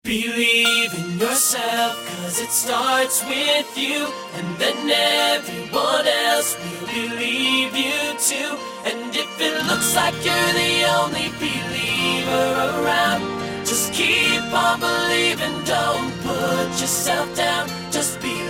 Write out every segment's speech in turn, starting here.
Believe in yourself, cause it starts with you, and then everyone else will believe you too. And if it looks like you're the only believer around, just keep on believing, don't put yourself down, just believe.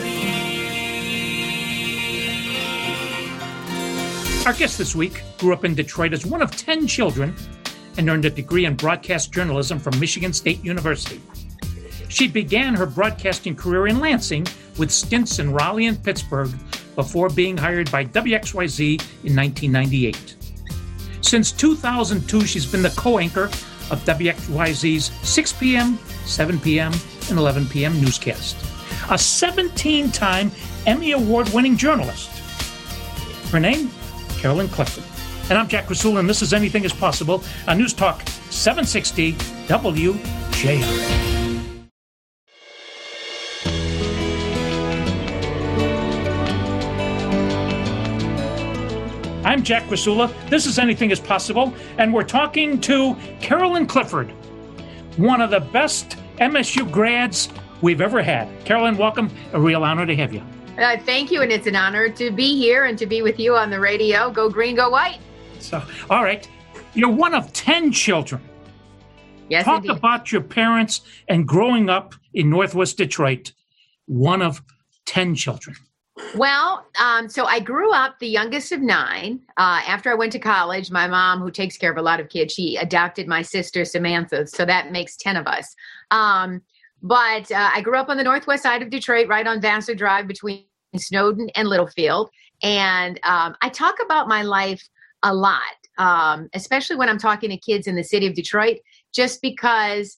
Our guest this week grew up in Detroit as one of 10 children and earned a degree in broadcast journalism from Michigan State University. She began her broadcasting career in Lansing with stints in Raleigh and Pittsburgh before being hired by WXYZ in 1998. Since 2002, she's been the co-anchor of WXYZ's 6 p.m., 7 p.m., and 11 p.m. newscast. A 17-time Emmy Award-winning journalist. Her name? Carolyn Clifford. And I'm Jack Rasul, and this is Anything is Possible on News Talk 760 WJR. I'm Jack Rasula. This is Anything is Possible, and we're talking to Carolyn Clifford, one of the best MSU grads we've ever had. Carolyn, welcome. A real honor to have you. Thank you, and it's an honor to be here and to be with you on the radio. Go green, go white. So, all right. You're one of 10 children. Yes, Talk indeed. about your parents and growing up in Northwest Detroit, one of 10 children. Well, so I grew up the youngest of 9. After I went to college, my mom, who takes care of a lot of kids, she adopted my sister, Samantha. So that makes 10 of us. But I grew up on the northwest side of Detroit, right on Vassar Drive between Snowden and Littlefield. And I talk about my life a lot, especially when I'm talking to kids in the city of Detroit, just because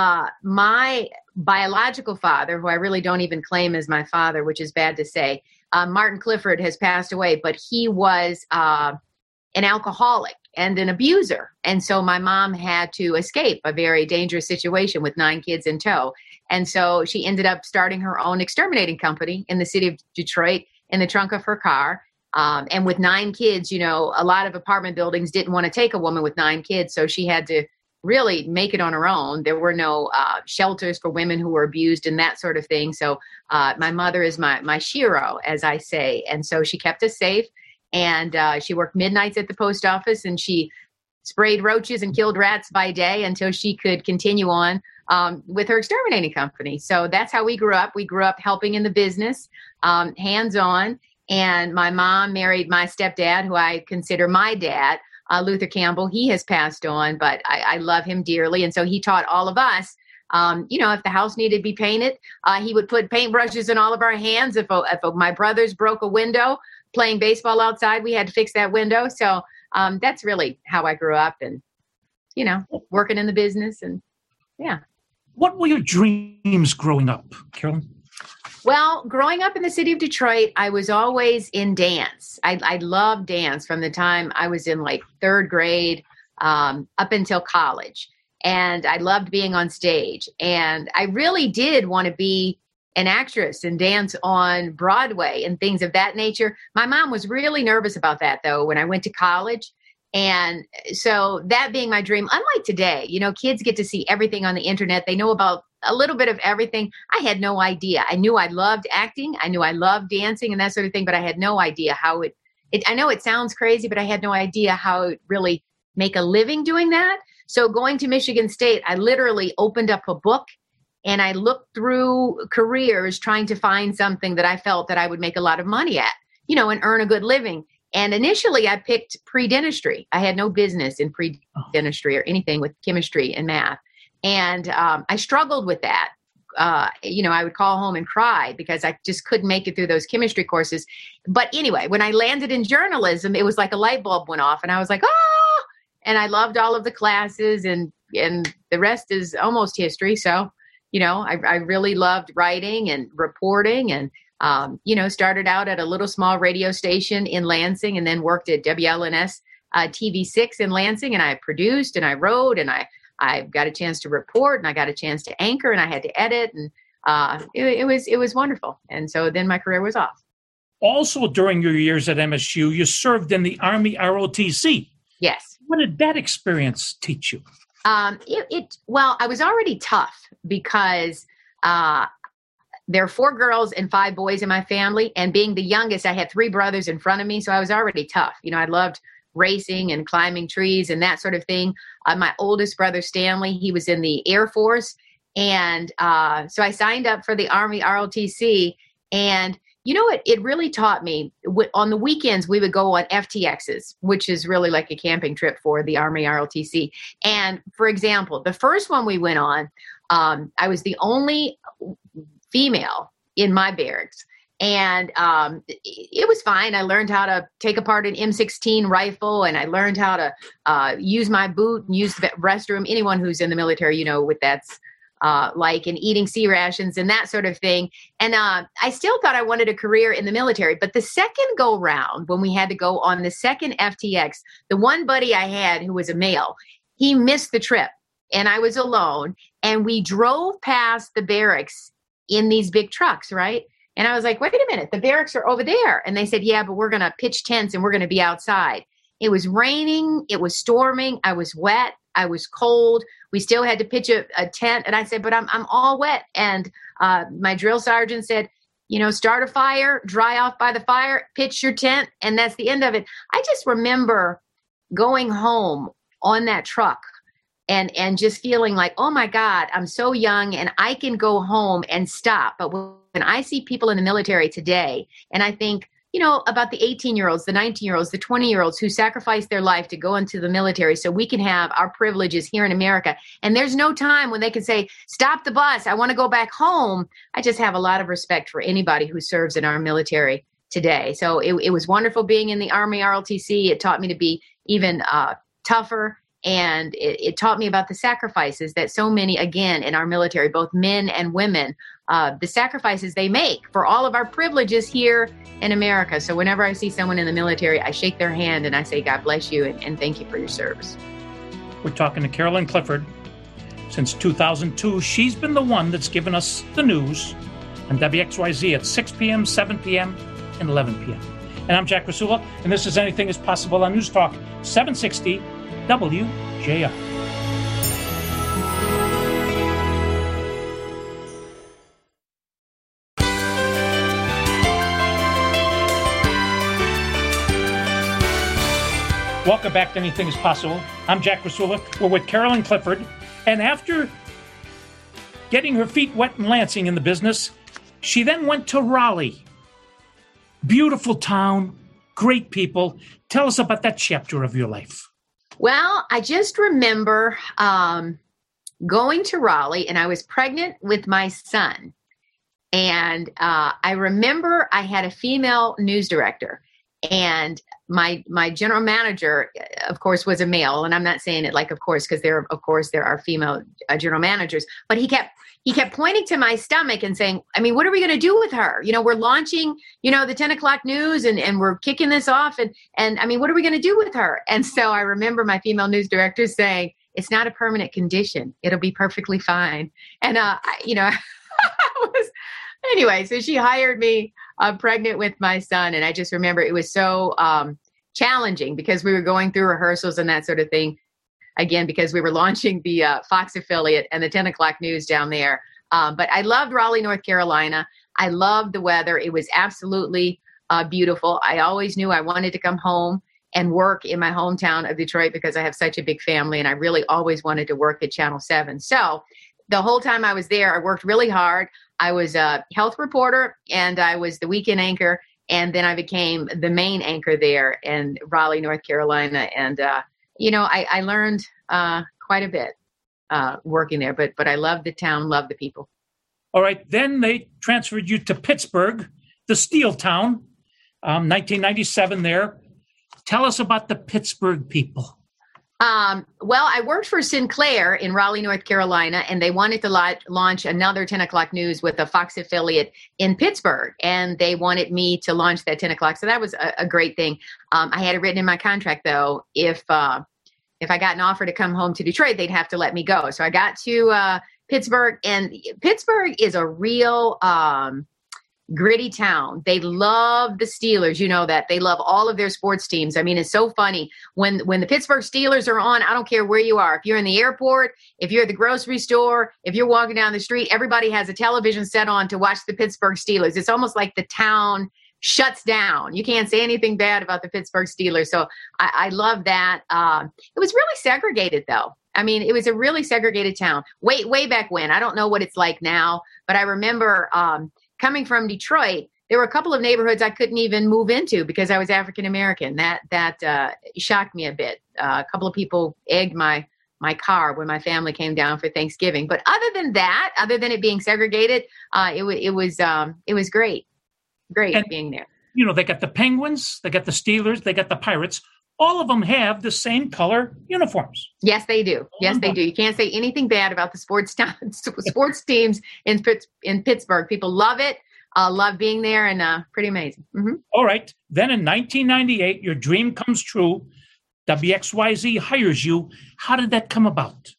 my biological father, who I really don't even claim as my father, which is bad to say, Martin Clifford has passed away, but he was an alcoholic and an abuser. And so my mom had to escape a very dangerous situation with 9 kids in tow. And so she ended up starting her own exterminating company in the city of Detroit in the trunk of her car. And with 9 kids, you know, a lot of apartment buildings didn't want to take a woman with 9 kids. So she had to really make it on her own. There were no shelters for women who were abused and that sort of thing. So my mother is my shero, as I say. And so she kept us safe. And she worked midnights at the post office, and she sprayed roaches and killed rats by day until she could continue on with her exterminating company. So that's how we grew up. We grew up helping in the business, hands-on. And my mom married my stepdad, who I consider my dad, Luther Campbell. He has passed on, but I love him dearly. And so he taught all of us, you know, if the house needed to be painted, he would put paintbrushes in all of our hands. If my brothers broke a window playing baseball outside, we had to fix that window. So that's really how I grew up, and, you know, working in the business. And yeah. What were your dreams growing up, Carolyn? Well, growing up in the city of Detroit, I was always in dance. I loved dance from the time I was in like 3rd grade up until college. And I loved being on stage. And I really did want to be an actress and dance on Broadway and things of that nature. My mom was really nervous about that, though, when I went to college. And so that being my dream, unlike today, you know, kids get to see everything on the internet. They know about a little bit of everything. I had no idea. I knew I loved acting. I knew I loved dancing and that sort of thing, but I had no idea how it I know it sounds crazy, but I had no idea how it really make a living doing that. So going to Michigan State, I literally opened up a book and I looked through careers trying to find something that I felt that I would make a lot of money at, you know, and earn a good living. And initially I picked pre-dentistry. I had no business in pre-dentistry or anything with chemistry and math. And I struggled with that. You know, I would call home and cry because I just couldn't make it through those chemistry courses. But anyway, when I landed in journalism, it was like a light bulb went off and I was like, oh, and I loved all of the classes, and the rest is almost history. So, you know, I really loved writing and reporting, and, you know, started out at a little small radio station in Lansing and then worked at WLNS TV6 in Lansing. And I produced and I wrote, and I got a chance to report, and I got a chance to anchor, and I had to edit, and it was wonderful. And so then my career was off. Also, during your years at MSU, you served in the Army ROTC. Yes. What did that experience teach you? Well, I was already tough because there are 4 girls and 5 boys in my family. And being the youngest, I had 3 brothers in front of me. So I was already tough. I loved racing and climbing trees and that sort of thing. My oldest brother, Stanley, he was in the Air Force. And so I signed up for the Army ROTC. And it really taught me. On the weekends, we would go on FTXs, which is really like a camping trip for the Army ROTC. And for example, the first one we went on, I was the only female in my barracks. And it was fine. I learned how to take apart an M16 rifle, and I learned how to use my boot and use the restroom. Anyone who's in the military, what that's like, and eating sea rations and that sort of thing. And I still thought I wanted a career in the military. But the second go round, when we had to go on the second FTX, the one buddy I had who was a male, he missed the trip and I was alone. And we drove past the barracks in these big trucks, right? And I was like, wait a minute, the barracks are over there. And they said, yeah, but we're going to pitch tents and we're going to be outside. It was raining. It was storming. I was wet. I was cold. We still had to pitch a tent. And I said, but I'm all wet. And my drill sergeant said, start a fire, dry off by the fire, pitch your tent. And that's the end of it. I just remember going home on that truck and just feeling like, oh my God, I'm so young and I can go home and stop. But when I see people in the military today, and I think, about the 18-year-olds, the 19-year-olds, the 20-year-olds who sacrificed their life to go into the military so we can have our privileges here in America. And there's no time when they can say, stop the bus, I want to go back home. I just have a lot of respect for anybody who serves in our military today. So it was wonderful being in the Army ROTC. It taught me to be even tougher. And it taught me about the sacrifices that so many, again, in our military, both men and women, the sacrifices they make for all of our privileges here in America. So whenever I see someone in the military, I shake their hand and I say, God bless you and thank you for your service. We're talking to Carolyn Clifford. Since 2002, she's been the one that's given us the news on WXYZ at 6 p.m., 7 p.m., and 11 p.m. And I'm Jack Rasula, and this is Anything is Possible on News Talk 760 WJR. Welcome back to Anything is Possible. I'm Jack Rasula. We're with Carolyn Clifford. And after getting her feet wet in Lansing in the business, she then went to Raleigh. Beautiful town, great people. Tell us about that chapter of your life. Well, I just remember going to Raleigh, and I was pregnant with my son. And I remember I had a female news director, and my general manager, of course, was a male. And I'm not saying it like, of course, because there are female general managers. But he kept pointing to my stomach and saying, I mean, what are we going to do with her? We're launching, the 10 o'clock news and we're kicking this off. And I mean, what are we going to do with her? And so I remember my female news director saying, it's not a permanent condition. It'll be perfectly fine. And, anyway, so she hired me pregnant with my son. And I just remember it was so challenging because we were going through rehearsals and that sort of thing. Again, because we were launching the Fox affiliate and the 10 o'clock news down there. But I loved Raleigh, North Carolina. I loved the weather. It was absolutely beautiful. I always knew I wanted to come home and work in my hometown of Detroit because I have such a big family. And I really always wanted to work at Channel 7. So the whole time I was there, I worked really hard. I was a health reporter and I was the weekend anchor. And then I became the main anchor there in Raleigh, North Carolina. And I learned quite a bit working there, but I loved the town, loved the people. All right. Then they transferred you to Pittsburgh, the steel town, 1997 there. Tell us about the Pittsburgh people. Well, I worked for Sinclair in Raleigh, North Carolina, and they wanted to launch another 10 o'clock news with a Fox affiliate in Pittsburgh. And they wanted me to launch that 10 o'clock. So that was a great thing. I had it written in my contract, though, if I got an offer to come home to Detroit, they'd have to let me go. So I got to Pittsburgh, and Pittsburgh is a real gritty town. They love the Steelers. You know that. They love all of their sports teams. I mean, it's so funny. When the Pittsburgh Steelers are on, I don't care where you are. If you're in the airport, if you're at the grocery store, if you're walking down the street, everybody has a television set on to watch the Pittsburgh Steelers. It's almost like the town shuts down. You can't say anything bad about the Pittsburgh Steelers. So I love that. It was really segregated, though. I mean, it was a really segregated town way back when. I don't know what it's like now, but I remember coming from Detroit, there were a couple of neighborhoods I couldn't even move into because I was African American. That shocked me a bit. A couple of people egged my car when my family came down for Thanksgiving. But other than that, other than it being segregated, it was great And, being there. You know, they got the Penguins, they got the Steelers, they got the Pirates. All of them have the same color uniforms. Yes, they do. Yes, they do. You can't say anything bad about the sports teams in Pittsburgh. People love it, love being there, and pretty amazing. Mm-hmm. All right. Then in 1998, your dream comes true. WXYZ hires you. How did that come about?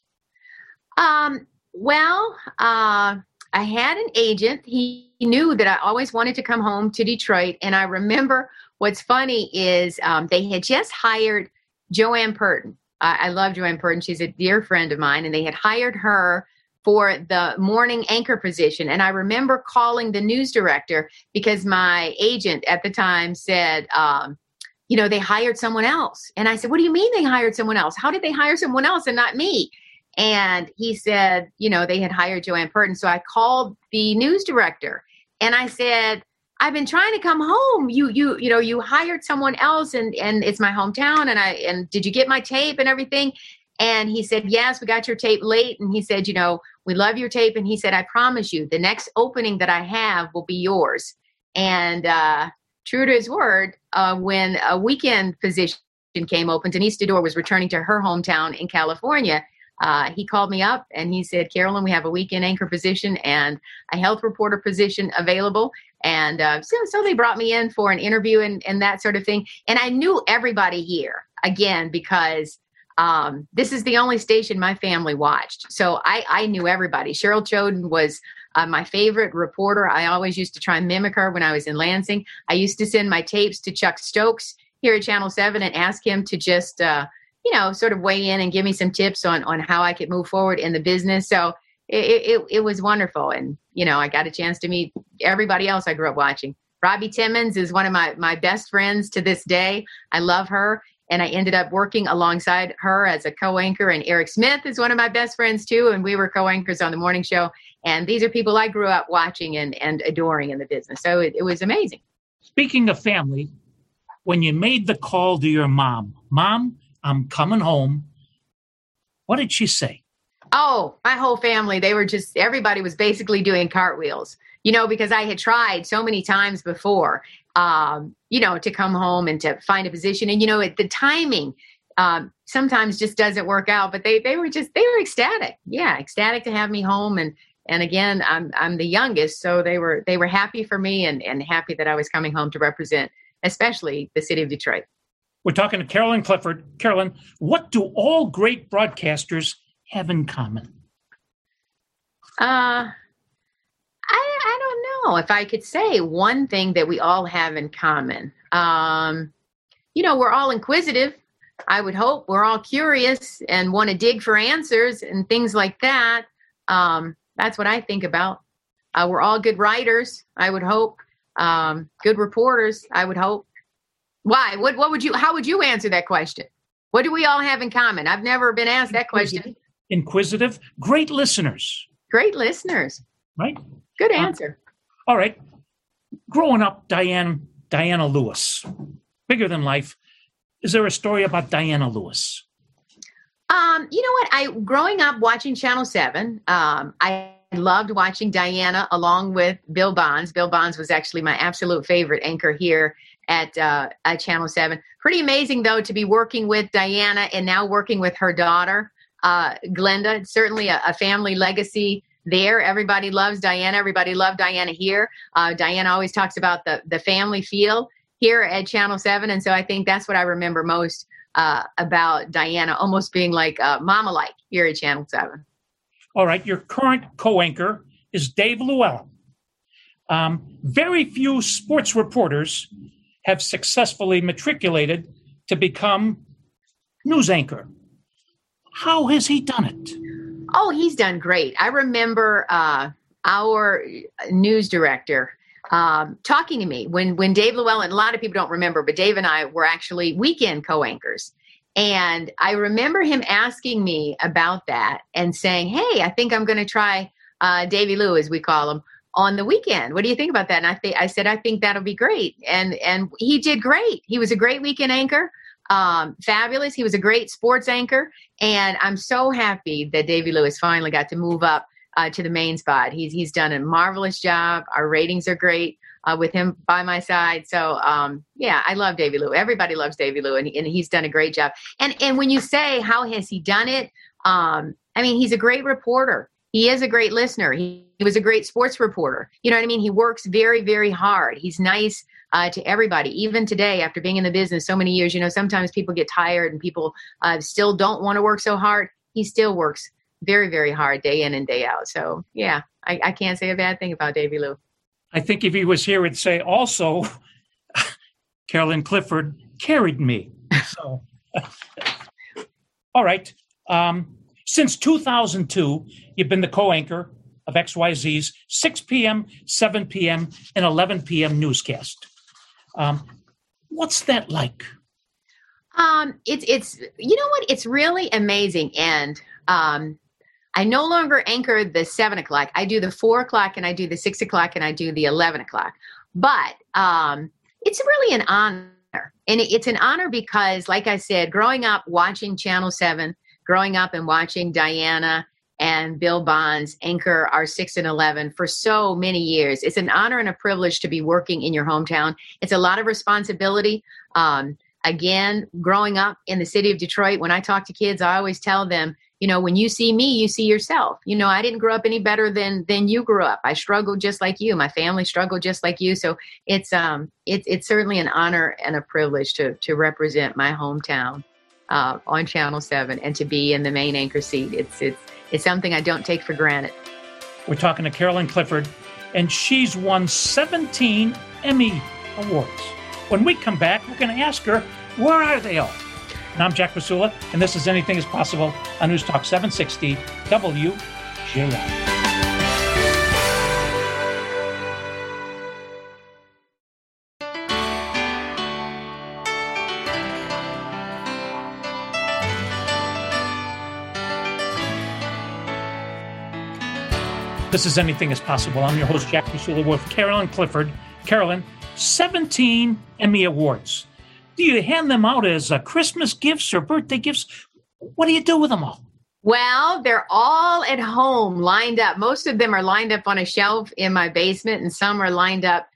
Well, I had an agent. He knew that I always wanted to come home to Detroit. And I remember what's funny is they had just hired Joanne Purton. I love Joanne Purton. She's a dear friend of mine. And they had hired her for the morning anchor position. And I remember calling the news director because my agent at the time said, they hired someone else. And I said, what do you mean they hired someone else? How did they hire someone else and not me? And he said, they had hired Joanne Purton. So I called the news director and I said, I've been trying to come home. You hired someone else and it's my hometown. And did you get my tape and everything? And he said, yes, we got your tape late. And he said, we love your tape. And he said, I promise you the next opening that I have will be yours. And true to his word, when a weekend position came open, Denise Dodor was returning to her hometown in California. He called me up and he said, Carolyn, we have a weekend anchor position and a health reporter position available. And so they brought me in for an interview and that sort of thing. And I knew everybody here, again, because this is the only station my family watched. So I knew everybody. Cheryl Choden was my favorite reporter. I always used to try and mimic her when I was in Lansing. I used to send my tapes to Chuck Stokes here at Channel 7 and ask him to just sort of weigh in and give me some tips on how I could move forward in the business. So it was wonderful. And, I got a chance to meet everybody else I grew up watching. Robbie Timmons is one of my best friends to this day. I love her. And I ended up working alongside her as a co-anchor. And Eric Smith is one of my best friends too. And we were co-anchors on the morning show. And these are people I grew up watching and adoring in the business. So it was amazing. Speaking of family, when you made the call to your mom, I'm coming home, what did she say? Oh, my whole family, everybody was basically doing cartwheels, because I had tried so many times before, to come home and to find a position. And, the timing sometimes just doesn't work out, but they were ecstatic. Yeah, ecstatic to have me home. And again, I'm the youngest, so they were happy for me and happy that I was coming home to represent, especially the city of Detroit. We're talking to Carolyn Clifford. Carolyn, what do all great broadcasters have in common? I don't know if I could say one thing that we all have in common. We're all inquisitive. I would hope we're all curious and want to dig for answers and things like that. That's what I think about. We're all good writers, I would hope. Good reporters, I would hope. Why? How would you answer that question? What do we all have in common? I've never been asked that question. Inquisitive, great listeners. Great listeners. Right? Good answer. All right. Growing up, Diana Lewis, bigger than life. Is there a story about Diana Lewis? You know what? Growing up watching Channel 7, I loved watching Diana along with Bill Bonds. Bill Bonds was actually my absolute favorite anchor here at Channel 7. Pretty amazing, though, to be working with Diana and now working with her daughter, Glenda. It's certainly a family legacy there. Everybody loves Diana. Everybody loved Diana here. Diana always talks about the family feel here at Channel 7. And so I think that's what I remember most about Diana, almost being like mama-like here at Channel 7. All right. Your current co-anchor is Dave Llewellyn. Very few sports reporters have successfully matriculated to become news anchor. How has he done it? Oh, he's done great. I remember our news director talking to me when Dave Llewellyn, a lot of people don't remember, but Dave and I were actually weekend co-anchors. And I remember him asking me about that and saying, hey, I think I'm going to try Davy Lou, as we call him, on the weekend. What do you think about that? And I said, I think that'll be great. And he did great. He was a great weekend anchor. Fabulous. He was a great sports anchor. And I'm so happy that Davy Lou has finally got to move up to the main spot. He's done a marvelous job. Our ratings are great with him by my side. So, yeah, I love Davy Lou. Everybody loves Davy Lou, and he's done a great job. And when you say, how has he done it? I mean, he's a great reporter. He is a great listener. He was a great sports reporter. You know what I mean? He works very, very hard. He's nice to everybody. Even today, after being in the business so many years, you know, sometimes people get tired and people still don't want to work so hard. He still works very, very hard day in and day out. So, yeah, I can't say a bad thing about Davy Lou. I think if he was here, he'd say also, Carolyn Clifford carried me. So, all right. Since 2002, you've been the co-anchor of XYZ's 6 p.m., 7 p.m., and 11 p.m. newscast. What's that like? It's you know what? It's really amazing. And I no longer anchor the 7 o'clock. I do the 4 o'clock, and I do the 6 o'clock, and I do the 11 o'clock. But it's really an honor. And it's an honor because, like I said, growing up watching Channel 7, growing up and watching Diana and Bill Bonds anchor our 6 and 11 for so many years, it's an honor and a privilege to be working in your hometown. It's a lot of responsibility. Again, growing up in the city of Detroit, when I talk to kids, I always tell them, you know, when you see me, you see yourself. You know, I didn't grow up any better than you grew up. I struggled just like you. My family struggled just like you. So it's certainly an honor and a privilege to represent my hometown on Channel 7 and to be in the main anchor seat. It's something I don't take for granted. We're talking to Carolyn Clifford, and she's won 17 Emmy Awards. When we come back, we're going to ask her, where are they all? And I'm Jack Pasula, and this is Anything is Possible on News Talk 760 WJR. This is Anything is Possible. I'm your host, Jack Pasula, with Carolyn Clifford. Carolyn, 17 Emmy Awards. Do you hand them out as Christmas gifts or birthday gifts? What do you do with them all? Well, they're all at home, lined up. Most of them are lined up on a shelf in my basement, and some are lined up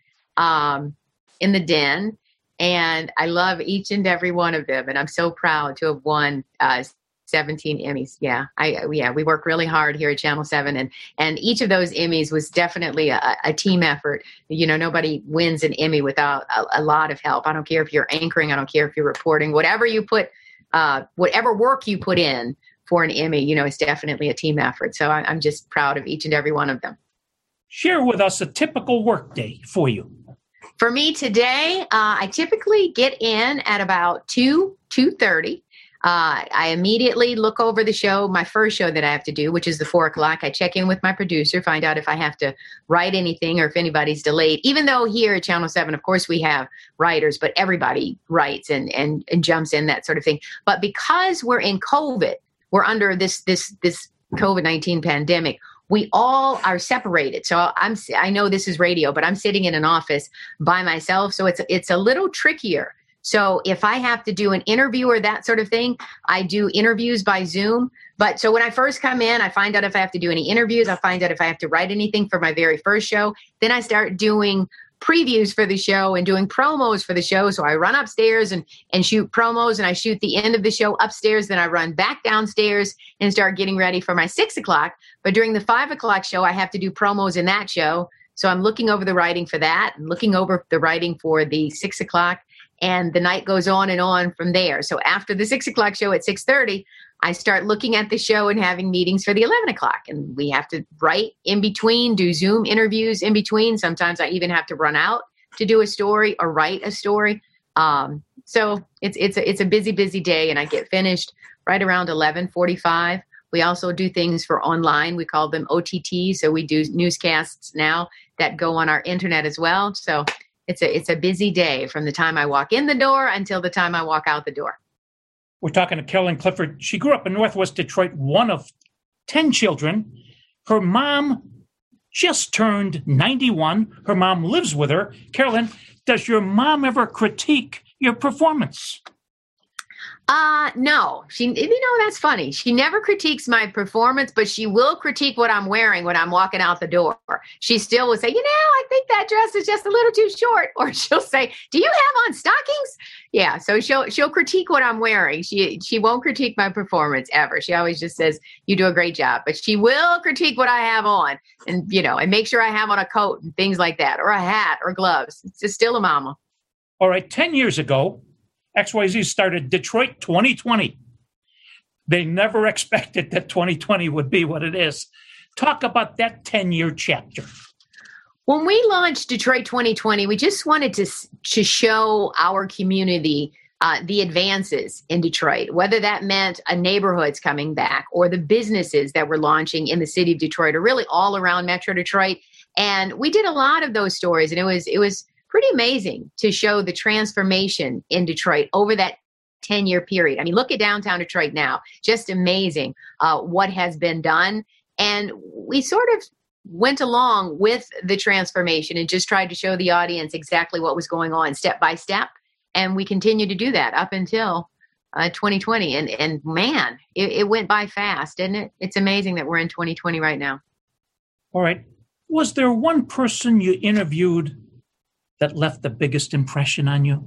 in the den. And I love each and every one of them. And I'm so proud to have won 17 Emmys. Yeah, we work really hard here at Channel 7, and each of those Emmys was definitely a team effort. You know, nobody wins an Emmy without a lot of help. I don't care if you're anchoring, I don't care if you're reporting, whatever work you put in for an Emmy, you know, it's definitely a team effort. So I'm just proud of each and every one of them. Share with us a typical work day for you. For me today, I typically get in at about 2:30. I immediately look over the show, my first show that I have to do, which is the 4 o'clock. I check in with my producer, find out if I have to write anything or if anybody's delayed. Even though here at Channel 7, of course, we have writers, but everybody writes and jumps in, that sort of thing. But because we're in COVID, we're under this COVID-19 pandemic, we all are separated. So I know this is radio, but I'm sitting in an office by myself. So it's a little trickier. So if I have to do an interview or that sort of thing, I do interviews by Zoom. But so when I first come in, I find out if I have to do any interviews. I find out if I have to write anything for my very first show. Then I start doing previews for the show and doing promos for the show. So I run upstairs and shoot promos, and I shoot the end of the show upstairs. Then I run back downstairs and start getting ready for my 6 o'clock. But during the 5 o'clock show, I have to do promos in that show. So I'm looking over the writing for that and looking over the writing for the 6 o'clock. And the night goes on and on from there. So after the 6 o'clock show at 6:30, I start looking at the show and having meetings for the 11 o'clock. And we have to write in between, do Zoom interviews in between. Sometimes I even have to run out to do a story or write a story. So it's a busy day, and I get finished right around 11:45. We also do things for online. We call them OTT. So we do newscasts now that go on our internet as well. So it's a busy day from the time I walk in the door until the time I walk out the door. We're talking to Carolyn Clifford. She grew up in Northwest Detroit, one of 10 children. Her mom just turned 91. Her mom lives with her. Carolyn, does your mom ever critique your performance? No, that's funny. She never critiques my performance, but she will critique what I'm wearing when I'm walking out the door. She still will say, I think that dress is just a little too short. Or she'll say, do you have on stockings? Yeah. So she'll critique what I'm wearing. She won't critique my performance ever. She always just says, you do a great job, but she will critique what I have on and, and make sure I have on a coat and things like that, or a hat or gloves. It's just still a mama. All right. 10 years ago, XYZ started Detroit 2020. They never expected that 2020 would be what it is. Talk about that 10-year chapter. When we launched Detroit 2020, we just wanted to show our community the advances in Detroit, whether that meant a neighborhood's coming back or the businesses that were launching in the city of Detroit or really all around Metro Detroit. And we did a lot of those stories, and it was pretty amazing to show the transformation in Detroit over that 10-year period. I mean, look at downtown Detroit now. Just amazing what has been done. And we sort of went along with the transformation and just tried to show the audience exactly what was going on step by step. And we continue to do that up until 2020. And man, it went by fast, didn't it? It's amazing that we're in 2020 right now. All right. Was there one person you interviewed that left the biggest impression on you?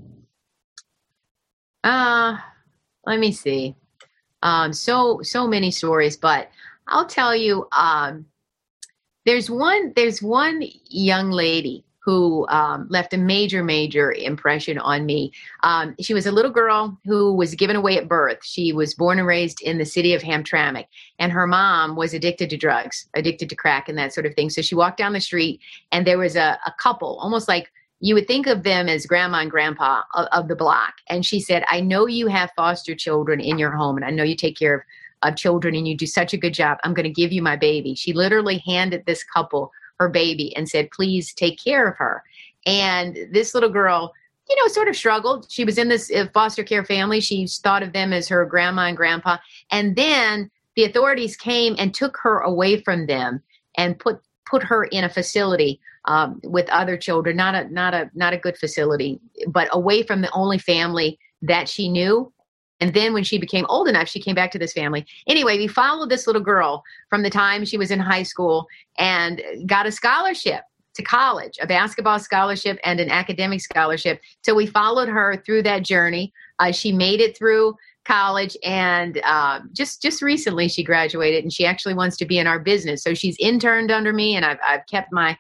Let me see. So many stories, but I'll tell you, there's one young lady who left a major impression on me. She was a little girl who was given away at birth. She was born and raised in the city of Hamtramck, and her mom was addicted to drugs, addicted to crack and that sort of thing. So she walked down the street, and there was a couple, almost like you would think of them as grandma and grandpa of the block. And she said, I know you have foster children in your home, and I know you take care of children, and you do such a good job. I'm going to give you my baby. She literally handed this couple her baby and said, please take care of her. And this little girl, sort of struggled. She was in this foster care family. She thought of them as her grandma and grandpa. And then the authorities came and took her away from them and put her in a facility with other children, not a good facility, but away from the only family that she knew. And then when she became old enough, she came back to this family. Anyway, we followed this little girl from the time she was in high school and got a scholarship to college, a basketball scholarship and an academic scholarship. So we followed her through that journey. She made it through college, and just recently she graduated, and she actually wants to be in our business. So she's interned under me, and I've kept my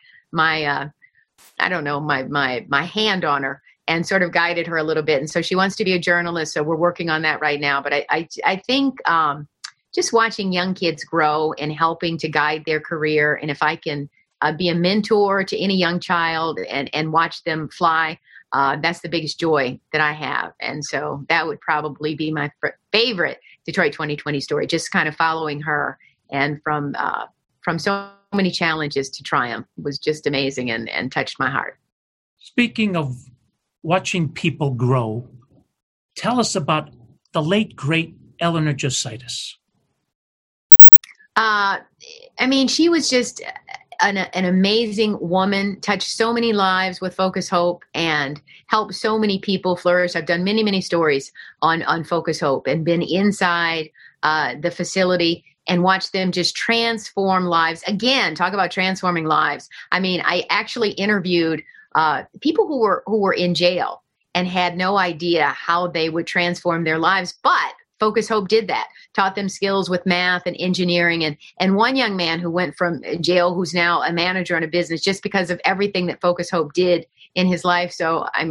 hand on her and sort of guided her a little bit. And so she wants to be a journalist. So we're working on that right now. But I think just watching young kids grow and helping to guide their career. And if I can be a mentor to any young child and watch them fly, that's the biggest joy that I have. And so that would probably be my favorite Detroit 2020 story, just kind of following her. And from so many challenges to triumph was just amazing and touched my heart. Speaking of watching people grow, tell us about the late, great Eleanor Jositis. She was just an amazing woman, touched so many lives with Focus Hope and helped so many people flourish. I've done many stories on Focus Hope and been inside the facility and watched them just transform lives. Again, talk about transforming lives. I actually interviewed people who were in jail and had no idea how they would transform their lives, but Focus Hope did that, taught them skills with math and engineering. And one young man who went from jail, who's now a manager in a business just because of everything that Focus Hope did in his life. So,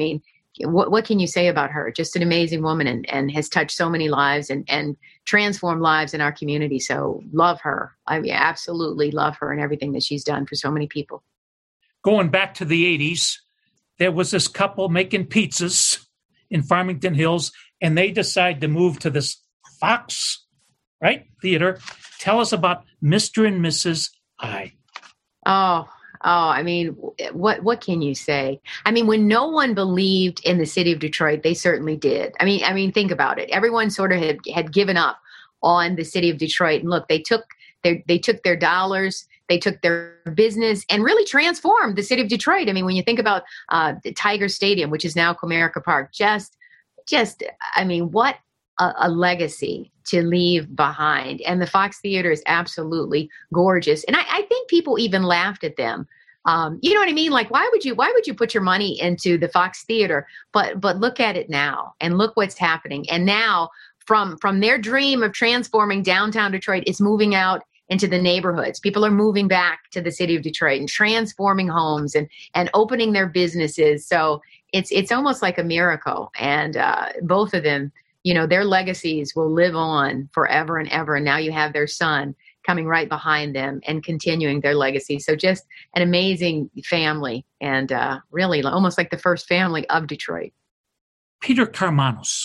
what can you say about her? Just an amazing woman and has touched so many lives and transformed lives in our community. So love her. I absolutely love her and everything that she's done for so many people. Going back to the 80s, there was this couple making pizzas in Farmington Hills, and they decide to move to this Fox, right, theater. Tell us about Mr. and Mrs. I. Oh, I mean, what can you say? I mean, when no one believed in the city of Detroit, they certainly did. I mean, think about it. Everyone sort of had given up on the city of Detroit. And look, they took their dollars, they took their business, and really transformed the city of Detroit. I mean, when you think about the Tiger Stadium, which is now Comerica Park, just I mean, what a legacy to leave behind. And the Fox Theater is absolutely gorgeous. And I think people even laughed at them. You know what I mean? Like, why would you put your money into the Fox Theater? But look at it now and look what's happening. And now from their dream of transforming downtown Detroit, it's moving out into the neighborhoods. People are moving back to the city of Detroit and transforming homes and opening their businesses. So it's almost like a miracle. And both of them, you know, their legacies will live on forever and ever. And now you have their son coming right behind them and continuing their legacy. So just an amazing family and really almost like the first family of Detroit. Peter Karmanos.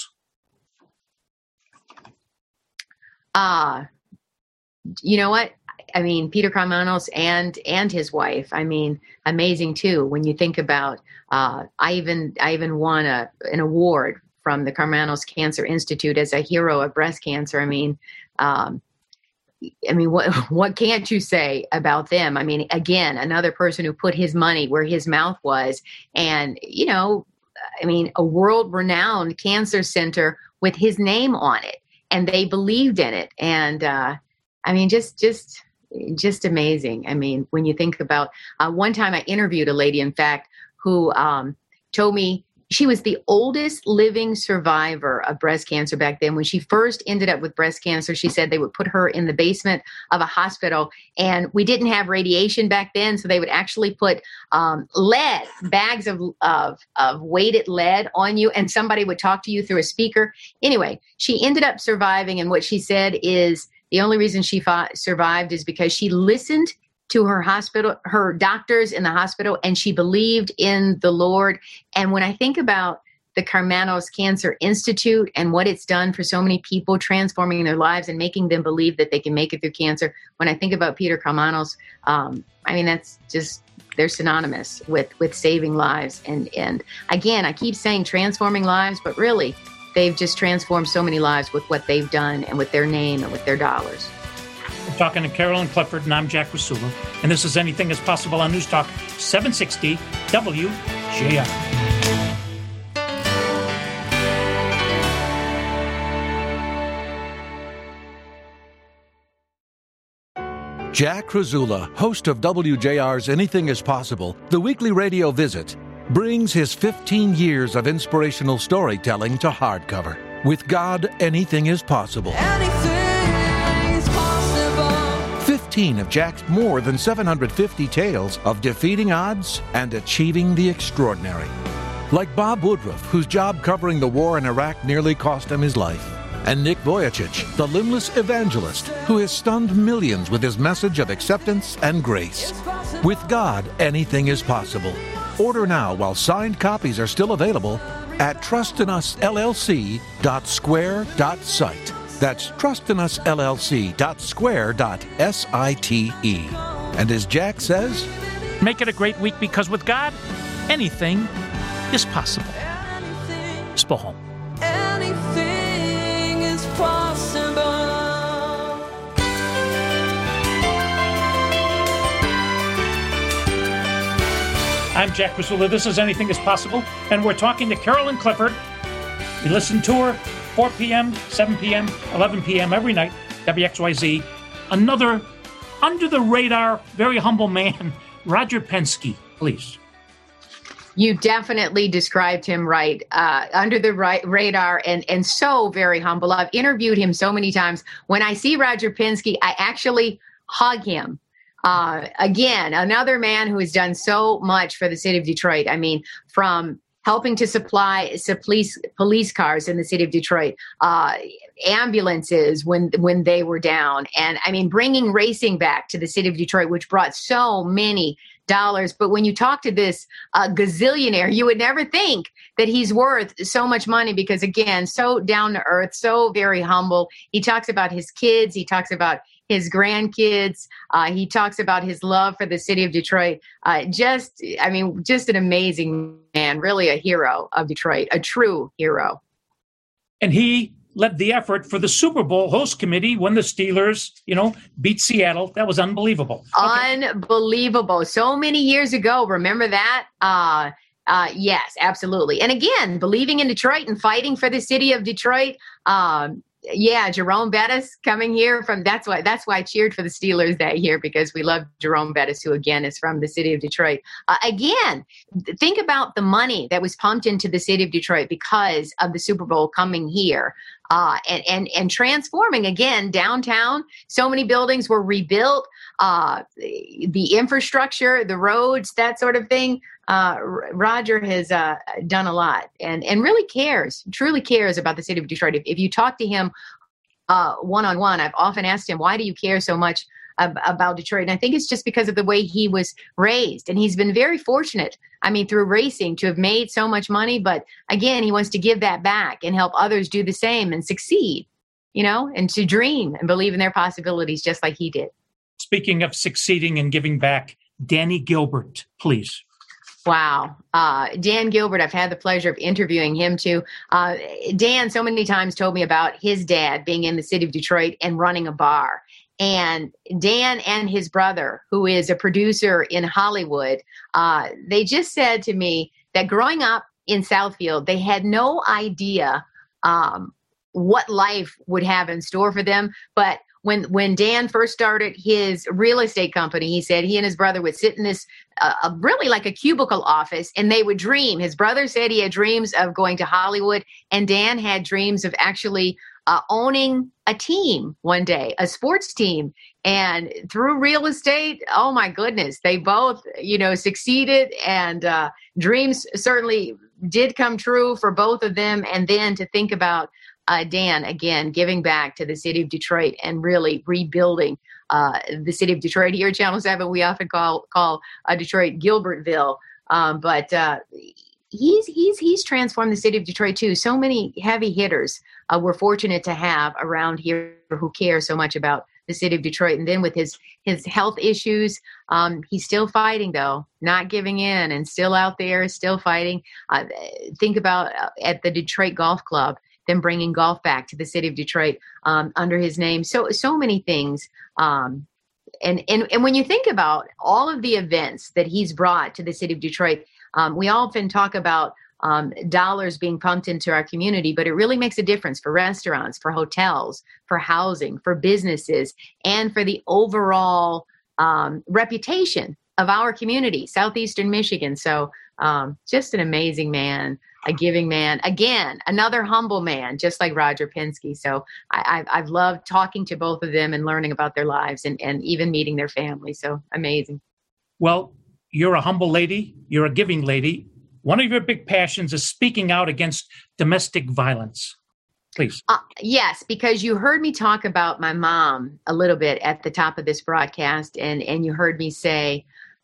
You know what? I mean, Peter Karmanos and his wife, I mean, amazing too. When you think about, I even won an award from the Karmanos Cancer Institute as a hero of breast cancer. I mean, what can't you say about them? I mean, again, another person who put his money where his mouth was, and, you know, I mean, a world-renowned cancer center with his name on it, and they believed in it. And, I mean, just amazing. I mean, when you think about, one time I interviewed a lady, in fact, who told me she was the oldest living survivor of breast cancer back then. When she first ended up with breast cancer, she said they would put her in the basement of a hospital, and we didn't have radiation back then. So they would actually put lead, bags of weighted lead on you, and somebody would talk to you through a speaker. Anyway, she ended up surviving. And what she said is the only reason she survived is because she listened to her doctors in the hospital, and she believed in the Lord. And when I think about the Karmanos Cancer Institute and what it's done for so many people, transforming their lives and making them believe that they can make it through cancer, when I think about Peter Karmanos, I mean, that's just, they're synonymous with saving lives. And again, I keep saying transforming lives, but really, they've just transformed so many lives with what they've done and with their name and with their dollars. We're talking to Carolyn Clifford, and I'm Jack Rasula. And this is Anything is Possible on News Talk 760 WJR. Jack Rasula, host of WJR's Anything is Possible, the weekly radio visit, brings his 15 years of inspirational storytelling to hardcover. With God, anything is possible. Anything is possible. 15 of Jack's more than 750 tales of defeating odds and achieving the extraordinary. Like Bob Woodruff, whose job covering the war in Iraq nearly cost him his life. And Nick Vujicic, the limbless evangelist who has stunned millions with his message of acceptance and grace. With God, anything is possible. Order now while signed copies are still available at trustinusllc.square.site. That's trustinusllc.square.site. And as Jack says, Make it a great week, because with God, anything is possible. Spohom. Anything is possible. I'm Jack Rasula. This is Anything is Possible, and we're talking to Carolyn Clifford. You listen to her 4 p.m., 7 p.m., 11 p.m. every night, WXYZ. Another under-the-radar, very humble man, Roger Penske, please. You definitely described him right, under the radar and so very humble. I've interviewed him so many times. When I see Roger Penske, I actually hug him. Again, another man who has done so much for the city of Detroit. I mean, from helping to supply police cars in the city of Detroit, ambulances when they were down. And I mean, bringing racing back to the city of Detroit, which brought so many dollars. But when you talk to this gazillionaire, you would never think that he's worth so much money because, again, so down to earth, so very humble. He talks about his kids. He talks about his grandkids. He talks about his love for the city of Detroit. Just an amazing man, really a hero of Detroit, a true hero. And he led the effort for the Super Bowl host committee when the Steelers, beat Seattle. That was unbelievable. Okay. Unbelievable. So many years ago. Remember that? Yes, absolutely. And again, believing in Detroit and fighting for the city of Detroit. Jerome Bettis coming here that's why I cheered for the Steelers that year, because we love Jerome Bettis, who again is from the city of Detroit. Again, think about the money that was pumped into the city of Detroit because of the Super Bowl coming here, and transforming again downtown. So many buildings were rebuilt, the infrastructure, the roads, that sort of thing. Roger has done a lot and really truly cares about the city of Detroit. If you talk to him one-on-one, I've often asked him, why do you care so much about Detroit? And I think it's just because of the way he was raised. And he's been very fortunate, through racing, to have made so much money. But again, he wants to give that back and help others do the same and succeed, and to dream and believe in their possibilities just like he did. Speaking of succeeding and giving back, Danny Gilbert, please. Wow. Dan Gilbert, I've had the pleasure of interviewing him too. Dan so many times told me about his dad being in the city of Detroit and running a bar. And Dan and his brother, who is a producer in Hollywood, they just said to me that growing up in Southfield, they had no idea what life would have in store for them. But when Dan first started his real estate company, he said he and his brother would sit in this really like a cubicle office, and they would dream. His brother said he had dreams of going to Hollywood, and Dan had dreams of actually owning a team one day, a sports team. And through real estate, oh my goodness, they both, succeeded, and dreams certainly did come true for both of them. And then to think about Dan, again, giving back to the city of Detroit and really rebuilding the city of Detroit. Here at Channel 7, we often call Detroit Gilbertville. But he's transformed the city of Detroit, too. So many heavy hitters we're fortunate to have around here who care so much about the city of Detroit. And then with his health issues, he's still fighting, though, not giving in, and still out there, still fighting. Think about at the Detroit Golf Club, them bringing golf back to the city of Detroit under his name. So many things. And when you think about all of the events that he's brought to the city of Detroit, we often talk about dollars being pumped into our community, but it really makes a difference for restaurants, for hotels, for housing, for businesses, and for the overall reputation of our community, Southeastern Michigan. So just an amazing man, a giving man. Again, another humble man, just like Roger Penske. So I've loved talking to both of them and learning about their lives and even meeting their families. So amazing. Well, you're a humble lady. You're a giving lady. One of your big passions is speaking out against domestic violence. Please. Yes, because you heard me talk about my mom a little bit at the top of this broadcast, and you heard me say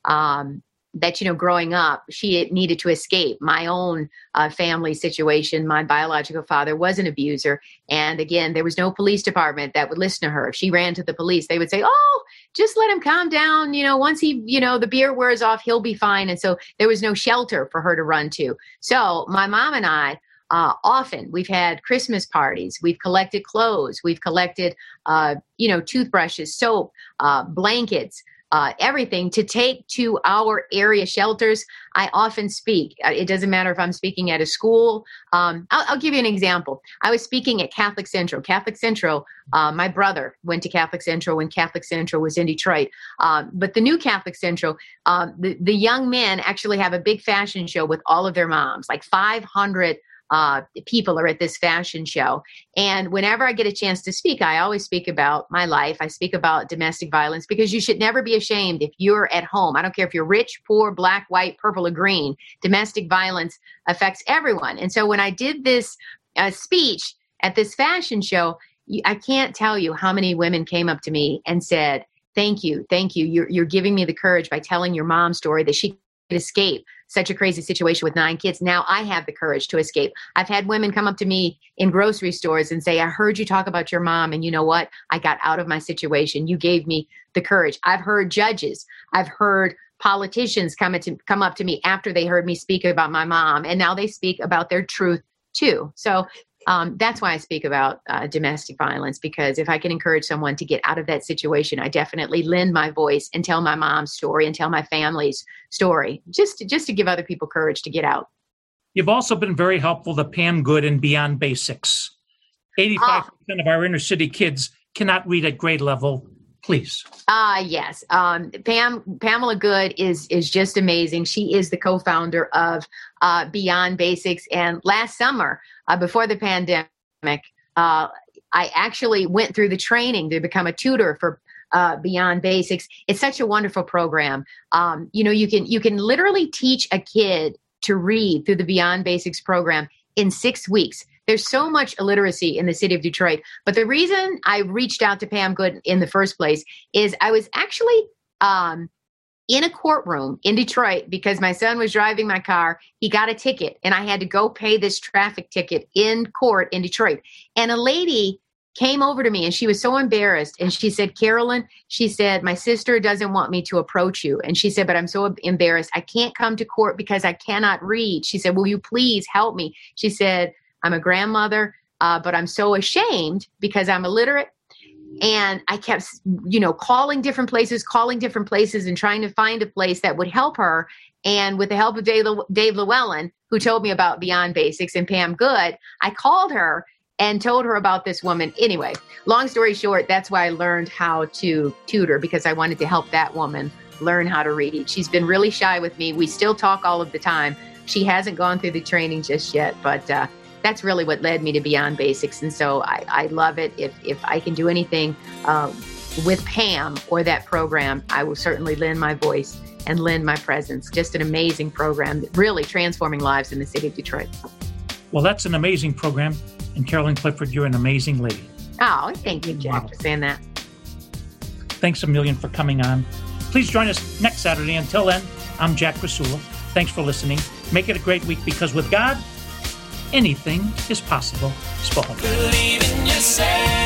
that, growing up, she needed to escape my own family situation. My biological father was an abuser. And again, there was no police department that would listen to her. If she ran to the police, they would say, oh, just let him calm down. Once he, the beer wears off, he'll be fine. And so there was no shelter for her to run to. So my mom and I, often we've had Christmas parties, we've collected clothes, we've collected, toothbrushes, soap, blankets, everything to take to our area shelters. I often speak. It doesn't matter if I'm speaking at a school. I'll give you an example. I was speaking at Catholic Central. Catholic Central, my brother went to Catholic Central when Catholic Central was in Detroit. But the new Catholic Central, the young men actually have a big fashion show with all of their moms, like 500 people are at this fashion show. And whenever I get a chance to speak, I always speak about my life. I speak about domestic violence because you should never be ashamed if you're at home. I don't care if you're rich, poor, black, white, purple, or green. Domestic violence affects everyone. And so when I did this speech at this fashion show, I can't tell you how many women came up to me and said, thank you. You're giving me the courage by telling your mom's story that she could escape such a crazy situation with 9 kids. Now I have the courage to escape. I've had women come up to me in grocery stores and say, I heard you talk about your mom, and you know what? I got out of my situation. You gave me the courage. I've heard judges. I've heard politicians come up to me after they heard me speak about my mom, and now they speak about their truth too. So that's why I speak about domestic violence, because if I can encourage someone to get out of that situation, I definitely lend my voice and tell my mom's story and tell my family's story, just to give other people courage to get out. You've also been very helpful to Pam Good and Beyond Basics. 85% of our inner city kids cannot read at grade level. Please. Yes. Pamela Good is just amazing. She is the co-founder of Beyond Basics. And last summer, before the pandemic, I actually went through the training to become a tutor for Beyond Basics. It's such a wonderful program. You can literally teach a kid to read through the Beyond Basics program in 6 weeks. There's so much illiteracy in the city of Detroit. But the reason I reached out to Pam Good in the first place is I was actually in a courtroom in Detroit because my son was driving my car. He got a ticket, and I had to go pay this traffic ticket in court in Detroit. And a lady came over to me, and she was so embarrassed. And she said, Carolyn, she said, my sister doesn't want me to approach you. And she said, but I'm so embarrassed. I can't come to court because I cannot read. She said, will you please help me? She said, I'm a grandmother, but I'm so ashamed because I'm illiterate. And I kept, calling different places and trying to find a place that would help her. And with the help of Dave Llewellyn, who told me about Beyond Basics, and Pam Good, I called her and told her about this woman. Anyway, long story short, that's why I learned how to tutor, because I wanted to help that woman learn how to read. She's been really shy with me. We still talk all of the time. She hasn't gone through the training just yet, but that's really what led me to Beyond Basics. And so I love it. If I can do anything with Pam or that program, I will certainly lend my voice and lend my presence. Just an amazing program, really transforming lives in the city of Detroit. Well, that's an amazing program. And Carolyn Clifford, you're an amazing lady. Oh, thank you, Jack, for saying that. Thanks a million for coming on. Please join us next Saturday. Until then, I'm Jack Krasula. Thanks for listening. Make it a great week, because with God, anything is possible. Spoken. Believe in yourself.